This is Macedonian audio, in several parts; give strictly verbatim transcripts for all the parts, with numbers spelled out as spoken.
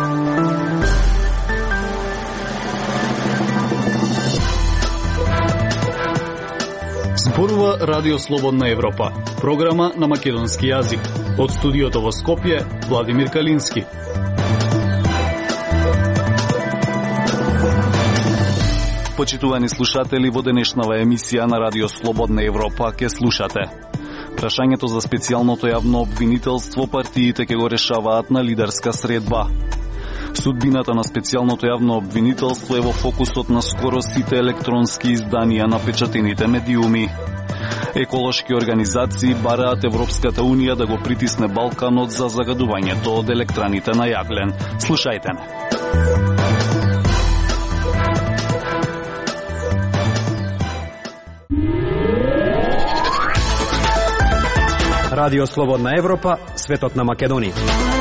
Зборува Радио Слободна Европа, програма на македонски јазик. Од студиото во Скопје, Владимир Калински. Почитувани слушатели, во денешнава емисија на Радио Слободна Европа ке слушате: прашањето за специјалното јавно обвинителство партиите ке го решаваат на лидерска средба. Судбината на специјалното јавно обвинителство е во фокусот на скоро сите електронски изданија на печатените медиуми. Еколошки организации бараат Европската Унија да го притисне Балканот за загадувањето од електраните на јаглен. Слушајте ме. Радио Слободна Европа, светот на Македонија.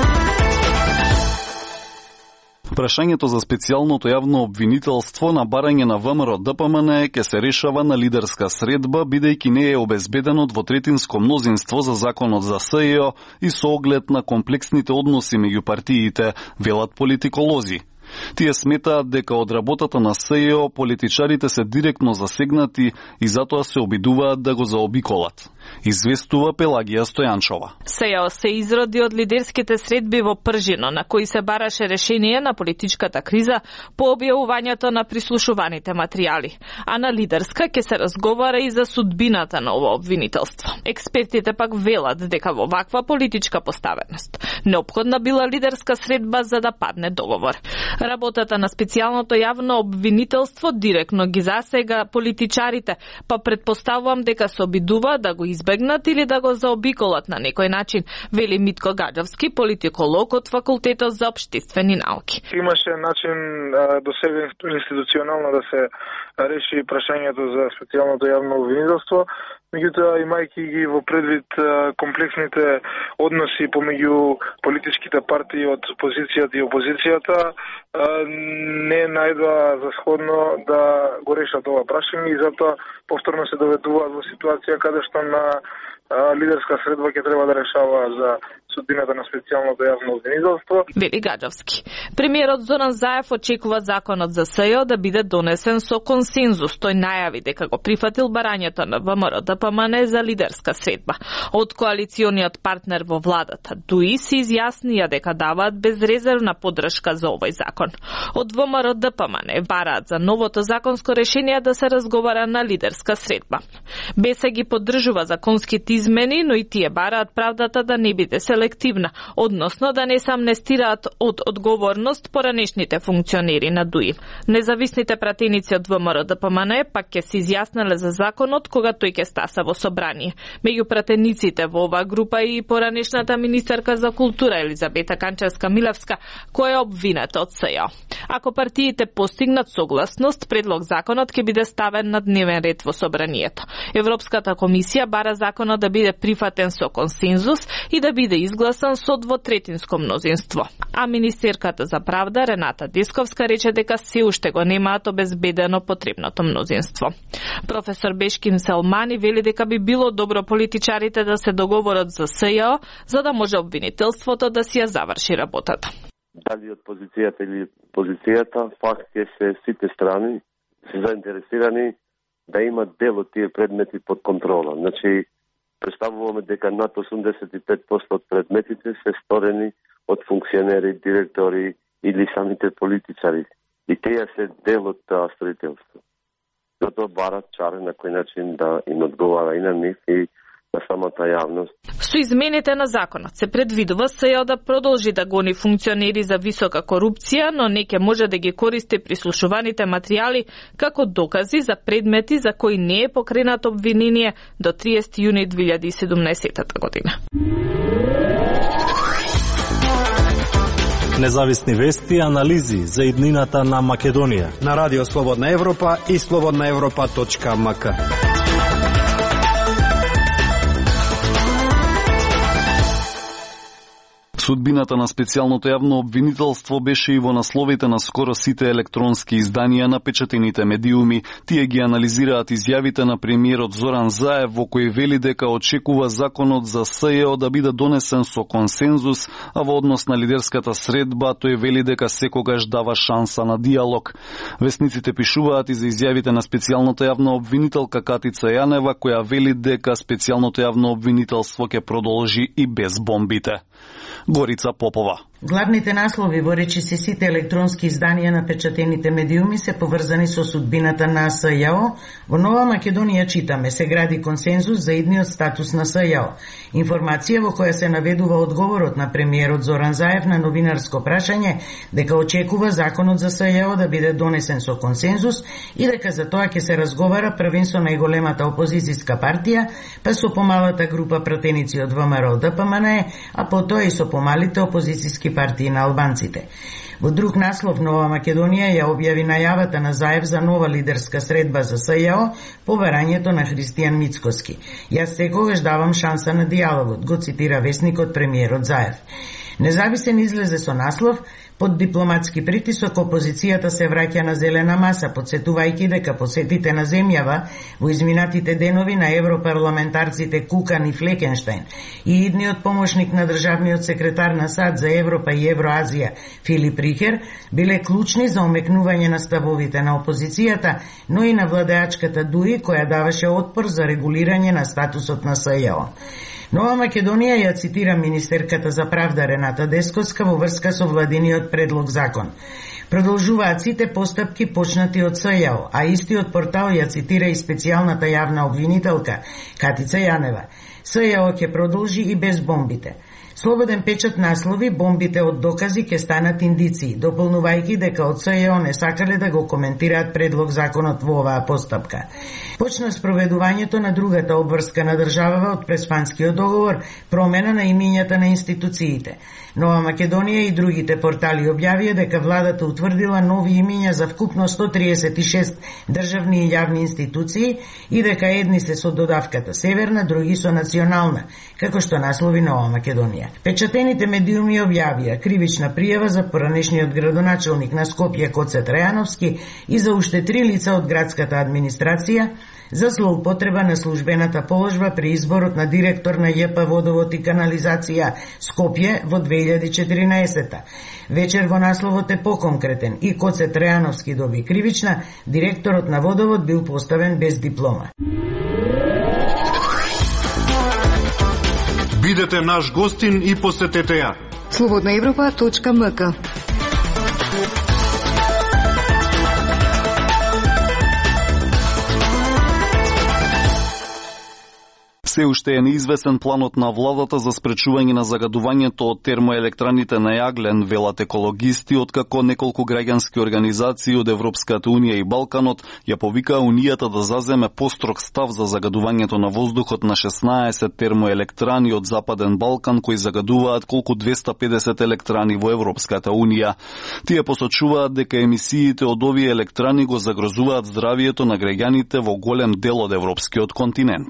Прашањето за специјалното јавно обвинителство на барање на ВМРО Д П М Н ке се решава на лидерска средба, бидејќи не е обезбедено двотретинско мнозинство за законот за С Е О и со оглед на комплексните односи меѓу партиите, велат политиколози. Тие сметаат дека од работата на С Е О политичарите се директно засегнати и затоа се обидуваат да го заобиколат. Известува Пелагија Стојанчова. С Е О се изроди од лидерските средби во Пржино, на кои се бараше решение на политичката криза по објавувањето на прислушуваните материјали. А на лидерска ке се разговара и за судбината на ово обвинителство. Експертите пак велат дека во ваква политичка поставеност неопходна била лидерска средба за да падне договор. Работата на специјалното јавно обвинителство директно ги засега политичарите, па предпоставувам дека се обидува да го избегнат или да го заобиколат на некој начин, вели Митко Гаджовски, политиколог од Факултетот за општествени науки. Имаше начин до сега институционално да се реши прашањето за специјалното јавно обвинителство, меѓутоа имајќи ги во предвид комплексните односи помеѓу политичките партии од позицијата и опозицијата, не најдоа за сходно да го решат ова прашање и затоа повторно се доведуваат во ситуација каде што на лидерска средба ќе треба да решава за судбината на специјалното јавно обвинителство. Вели Гаджовски. Премиерот Зоран Заев очекува законот за С Е О да биде донесен со консензус. Тој најави дека го прифатил барањето на ВМРО Д П М Н за лидерска средба. Од коалициониот партнер во владата Д У И се изјаснија дека даваат безрезервна поддршка за овој закон. Од ВМРО Д П М Н бараат за новото законско решение да се разговара на лидерска средба. Бе се ги поддржува законските измени, но и тие бараат правдата да не биде селективна, односно да не се амнестираат од одговорност поранешните функционери на Д У И. Независните пратеници од ВМРО Д П М Н пак ќе се изјаснеле за законот кога тој ќе стаса во собрание. Меѓу пратениците во оваа група и поранешната министерка за култура Елизабета Канчевска-Милевска, која е обвината од С Е О. Ако партиите постигнат согласност, предлог законот ќе биде ставен на дневен ред во собранието. Европската комисија бара законот да биде прифатен со консензус и да биде изгласан со двотретинско мнозинство. А министерката за правда Рената Десковска рече дека се уште го немаат обезбедено потребното мнозинство. Професор Бешким Селмани вели дека би било добро политичарите да се договорат за С Е О, за да може обвинителството да си ја заврши работата. Дали од позицијата или позицијата, факт е се сите страни се заинтересирани да имат дел од тие предмети под контрола. Значи, представуваме дека над осумдесет и пет проценти од предметите се сторени од функционери, директори или самите политичари. И тие се дел од тоа строителство. Затоа барат чаре на кој начин да им одговара и на нив и на самата јавност. Со измените на законот се предвидува С Е О да продолжи да гони функционери за висока корупција, но не ќе може да ги користи прислушуваните материјали како докази за предмети за кои не е покренат обвинение до триесети јуни две илјади и седумнаесета година. Независни вести и анализи за иднината на Македонија на Радио Слободна Европа и слободна европа точка м к. Судбината на специјалното јавно обвинителство беше и во насловите на скоро сите електронски изданија на печатените медиуми. Тие ги анализираат изјавите на премиерот Зоран Заев во кој вели дека очекува законот за СЈО да биде донесен со консензус, а во однос на лидерската средба тој вели дека секогаш дава шанса на диалог. Весниците пишуваат и за изјавите на специјалното јавно обвинителка Катица Јанева, која вели дека специјалното јавно обвинителство ќе продолжи и без бомбите. Горица Попова. Главните наслови во речиси сите електронски изданија на печатените медиуми се поврзани со судбината на СЈО. Во Нова Македонија читаме: се гради консензус за идниот статус на СЈО. Информација во која се наведува одговорот на премиерот Зоран Заев на новинарско прашање дека очекува законот за СЈО да биде донесен со консензус и дека за тоа ќе се разговара првен со најголемата опозицијска партија, па со помалата група пратеници од ВМРО Д П М Н, а потоа и со помалите опозицијски партии на албанците. Во друг наслов Нова Македонија ја објави најавата на Заев за нова лидерска средба за СЈО по барањето на Христијан Мицкоски. Јас секогаш давам шанса на диалогот, го цитира весникот премиерот Заев. Независен излезе со наслов: под дипломатски притисок опозицијата се враќа на зелена маса, подсетувајќи дека посетите на земјава во изминатите денови на европарламентарците Кукан и Флекенштајн и идниот помошник на државниот секретар на САД за Европа и Евроазија Филип Рихер биле клучни за омекнување на ставовите на опозицијата, но и на владеачката ДУИ која даваше отпор за регулирање на статусот на СЈО. Нова Македонија ја цитира министерката за правда Рената Дескоска во врска со владиниот предлог закон. Продолжуваат сите постапки почнати од СЈО, а истиот портал ја цитира и специјалната јавна обвинителка Катица Јанева. СЈО ќе продолжи и без бомбите. Слободен печат наслови: бомбите од докази ќе станат индиции, дополнувајќи дека од СЈО не сакале да го коментираат предлог законот во оваа постапка. Почна спроведувањето на другата обврска на државава од Преспанскиот договор, промена на имињата на институциите. Нова Македонија и другите портали објавија дека владата утврдила нови имиња за вкупно сто триесет и шест државни и јавни институции и дека едни се со додавката северна, други со национална, како што наслови Нова Македонија. Печатените медиуми објавија кривична пријава за поранешниот градоначелник на Скопје Коце Трајановски и за уште три лица од градската администрација за злоупотреба на службената положба при изборот на директор на Ј П Водовод и канализација Скопје во две илјади и четиринаесета. Вечер во насловот е поконкретен и Коце Трајановски доби кривична, директорот на Водовод бил поставен без диплома. Бидете наш гостин и посетете ја. слободна европа точка м к. Се уште е неизвестен планот на владата за спречување на загадувањето од термоелектраните на јаглен, велат екологисти, откако неколку граѓански организации од Европската унија и Балканот ја повикаа Унијата да заземе построг став за загадувањето на воздухот на шеснаесет термоелектрани од Западен Балкан кои загадуваат колку двесте и педесет електрани во Европската унија. Тие посочуваат дека емисиите од овие електрани го загрозуваат здравието на граѓаните во голем дел од европскиот континент.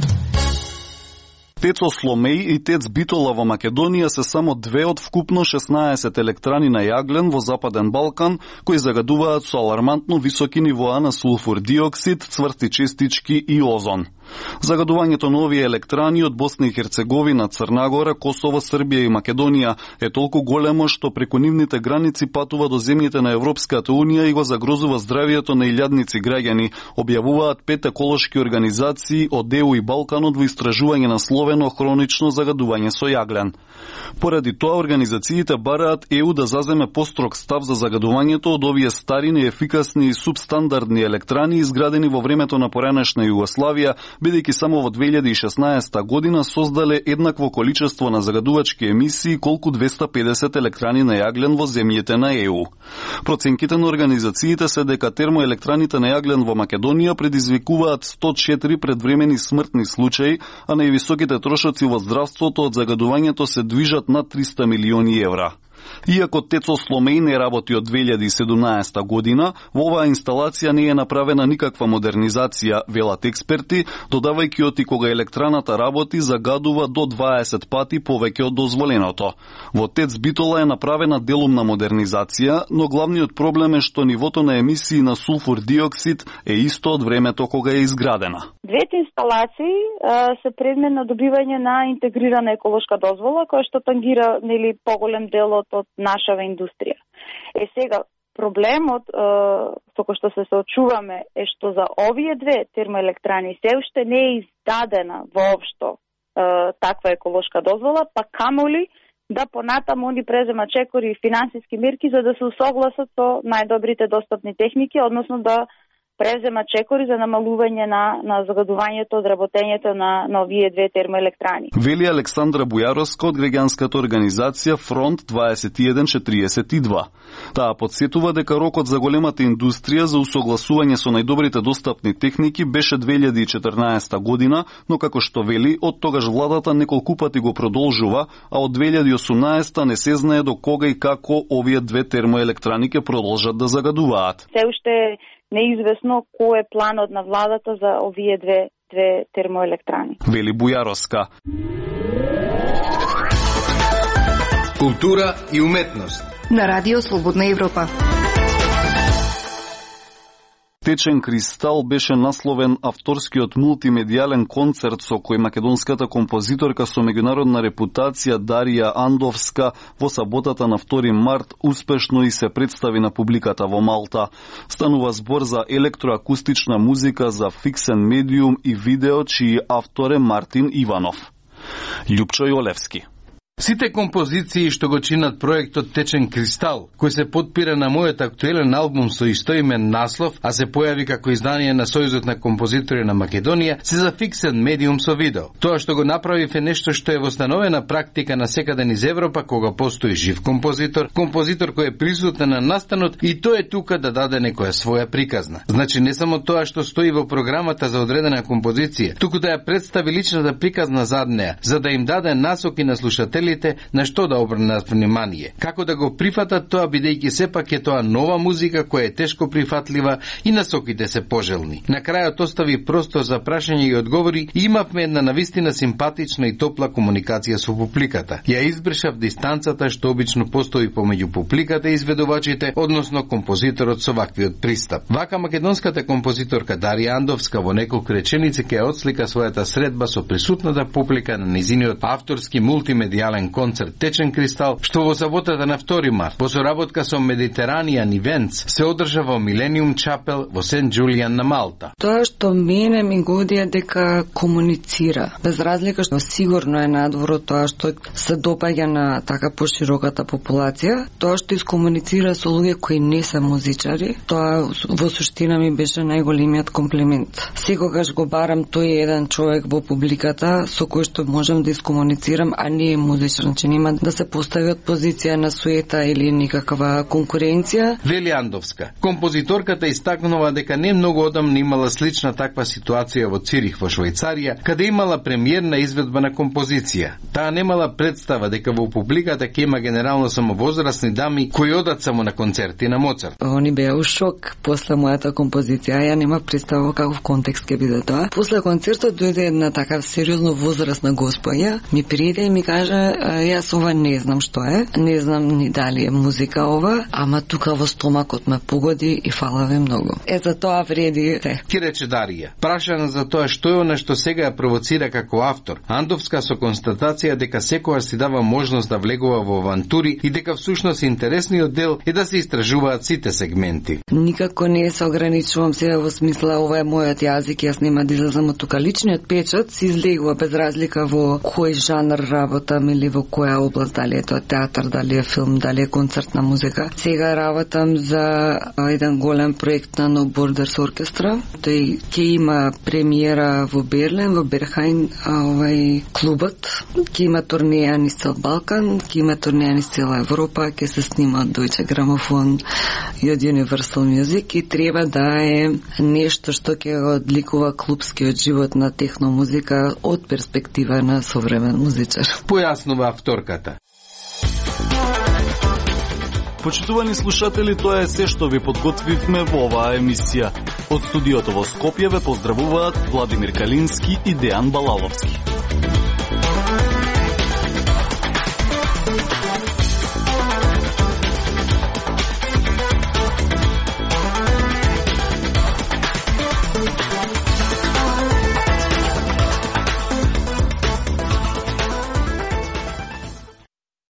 Тецо Сломеј и Тец Битола во Македонија се само две од вкупно шеснаесет електрани на јаглен во Западен Балкан кои загадуваат со алармантно високи нивоа на сулфур диоксид, цврсти честички и озон. Загадувањето на овие електрани од Босна и Херцеговина, Црна Гора, Косово, Србија и Македонија е толку големо што преку нивните граници патува до земјите на Европската унија и го загрозува здравието на илјадници граѓани, објавуваат пет еколошки организации од Е У и Балканот во истражување на словено хронично загадување со јаглен. Поради тоа организациите бараат Е У да заземе построг став за загадувањето од овие стари, неефикасни и субстандардни електрани изградени во времето на поранешна Југославија, бидејќи само во две илјади и шеснаесета година создале еднакво количество на загадувачки емисии колку двесте и педесет електрани на јаглен во земјите на Е У. Проценките на организациите се дека термоелектраните на јаглен во Македонија предизвикуваат сто и четири предвремени смртни случаи, а највисоките трошоци во здравството од загадувањето се движат над триста милиони евра. Иако Тецо Сломеј не работи од две илјади и седумнаесета година, во оваа инсталација не е направена никаква модернизација, велат експерти, додавајќи оти кога електраната работи загадува до дваесет пати повеќе од дозволеното. Во Тец Битола е направена делумна модернизација, но главниот проблем е што нивото на емисии на сулфур диоксид е исто од времето кога е изградена. Двете инсталации а, се предмет на добивање на интегрирана еколошка дозвола, која што тангира нели поголем дел од нашава индустрија. Е сега проблемот е, со кој што се соочуваме е што за овие две термоелектрани се уште не е издадена воопшто е, таква еколошка дозвола, па камоли да понатаму они презема чекори и финансиски мерки за да се усогласат со најдобрите достапни техники, односно да презема чекори за намалување на, на загадувањето од работењето на, на овие две термоелектрани. Вели Александра Бујаровска од граѓанската организација Фронт дваесет и еден четириесет и два. Таа подсетува дека рокот за големата индустрија за усогласување со најдобрите достапни техники беше две илјади и четрнаесета година, но како што вели, од тогаш владата неколку пати го продолжува, а од две илјади и осумнаесета не се знае до кога и како овие две термоелектрани ќе продолжат да загадуваат. Се уште неизвестно кој е планот на владата за овие две, две термоелектрани. Вели Бујаровска. Култура и уметност на Радио Слободна Европа. Течен кристал беше насловен авторскиот мултимедијален концерт со кој македонската композиторка со меѓународна репутација Дарија Андовска во саботата на втори март успешно и се представи на публиката во Малта. Станува збор за електроакустична музика за фиксен медиум и видео, чиј автор е Мартин Иванов. Љупчо Јолевски. Сите композиции што го чинат проектот Течен кристал, кој се потпира на мојот актуелен албум со истоимен наслов, а се појави како издание на Сојузот на композитори на Македонија, се за фиксен медиум со видео. Тоа што го направив е нешто што е востановена практика на секаде низ Европа кога постои жив композитор, композитор кој е присутен на настанот и тој е тука да даде некоја своја приказна. Значи не само тоа што стои во програмата за одредена композиција, туку да ја представи личната приказна зад неа, за да им даде насоки на слушателите на што да обрнат внимание. Како да го прифатат тоа, бидејќи сепак е тоа нова музика која е тешко прифатлива и насоките се пожелни. На крајот остави простор за прашање и одговори и имавме една навистина симпатична и топла комуникација со публиката. Ја избршав дистанцата што обично постои помеѓу публиката и изведувачите, односно композиторот со ваквиот пристап. Вака македонската композиторка Дарија Андовска во неколку реченици ќе отслика својата средба со присутната публика на низиниот авторски мултимедијален концерт Течен кристал, што во саботата на втори март во соработка со Mediterranean Events се одржа во Millennium Chapel во Сент Джулијан на Малта. Тоа што мене ми годи е дека комуницира. Без разлика што сигурно е надвор од тоа што се допаѓа на така пошироката популација, тоа што искомуницира со луѓе кои не се музичари, тоа во суштина ми беше најголемиот комплимент. Секогаш го барам тој еден човек во публиката со кој што можам да искомуницирам, а не е музичар, значи нема да се постави од позиција на суета или никаква конкуренција. Вели Андовска. Композиторката истакнува дека не многу одамна имала слична таква ситуација во Цирих во Швајцарија, каде имала премиерна изведба на композиција. Таа немала представа дека во публиката ќе има генерално само возрастни дами кои одат само на концерти на Моцарт. Они беа у шок после мојата композиција, ја нема представа во каков контекст ќе биде тоа. После концертот дојде една така сериозно возрастна господја, ми пријде и ми кажа: јас ова не знам што е, не знам ни дали е музика ова, ама тука во стомакот ме погоди и фала ви многу. Е, за тоа вреди се. Ки рече Дарија. Прашана за тоа што е она што сега ја провоцира како автор, Андовска со констатација дека секогаш си дава можност да влегува во авантури и дека всушност интересниот дел е да се истражуваат сите сегменти. Никако не се ограничувам сега во смисла ова е мојот јазик, јас нема да излезам од тука. Личниот печат се излегува без разлика во кој жанр работам или во која област, дали е тоа театар, дали е филм, дали е концертна музика. Сега работам за еден голем проект на No Borders оркестра. Тој ќе има премиера во Берлин, во Берхајн, овај клубот. Ќе има турнеја низ цел Балкан, ќе има турнеја низ цела Европа, ќе се снима од Deutsche Grammophon и од Universal Music и треба да е нешто што ќе го одликува клубскиот живот на техно музика од перспектива на современ музичар. Појаснува авторката. Почитувани слушатели, тоа е се што ви подготвивме во оваа емисија. Од студиото во Скопје ве поздравуваат Владимир Калински и Дејан Балаловски.